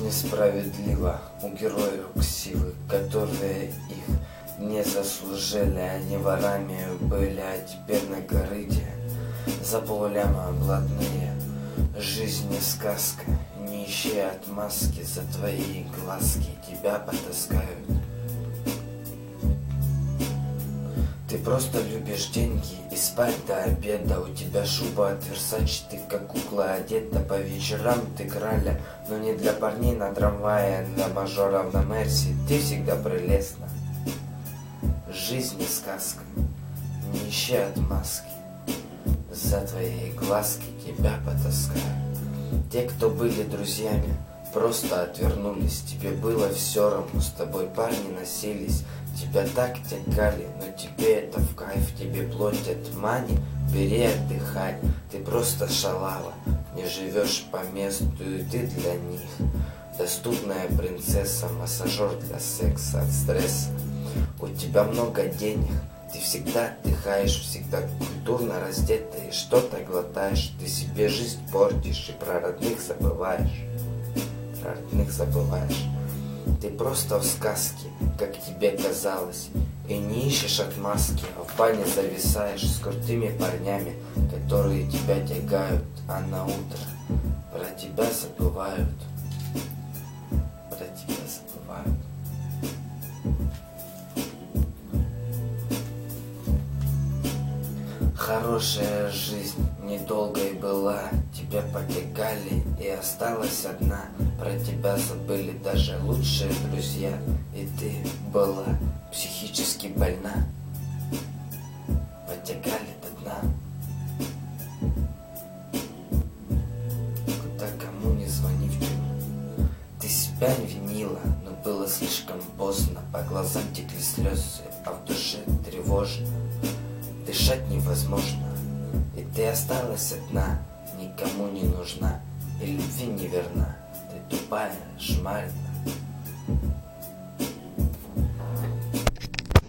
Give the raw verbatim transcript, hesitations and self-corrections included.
Жизнь несправедлива, у героев ксивы, которые их не заслужили. Они ворами были, а теперь на корыте за полляма блатные. Жизнь не сказка, не ищи отмазки, за твои глазки тебя потаскают. Ты просто любишь деньги и спать до обеда. У тебя шуба от Версачи, ты как кукла одета. По вечерам ты краля, но не для парней на трамвае, на мажоров на Мерси. Ты всегда прелестна. Жизнь не сказка, не ищи отмазки, за твои глазки тебя потаскают. Те, кто были друзьями, просто отвернулись. Тебе было все равно, с тобой парни носились. Тебя так тягали, но тебе это в кайф. Тебе платят мани, бери, отдыхай. Ты просто шалава, не живешь по месту, и ты для них доступная принцесса, массажер для секса от стресса. У тебя много денег, ты всегда отдыхаешь, всегда культурно раздета и что-то глотаешь. Ты себе жизнь портишь и про родных забываешь. Про родных забываешь. Ты просто в сказке, как тебе казалось, и не ищешь отмазки, а в бане зависаешь с крутыми парнями, которые тебя тягают, а на утро про тебя забывают. Про тебя забывают. Хорошая жизнь недолгой была, тебя потягали и осталась одна. Про тебя забыли даже лучшие друзья, и ты была психически больна. Потягали до дна. Куда кому не звони в тюрьму. Ты себя винила, но было слишком поздно. По глазам текли слезы, а в душе тревожно. Дышать невозможно, и ты осталась одна, никому не нужна, и любви не верна. Ты тупая шмарина.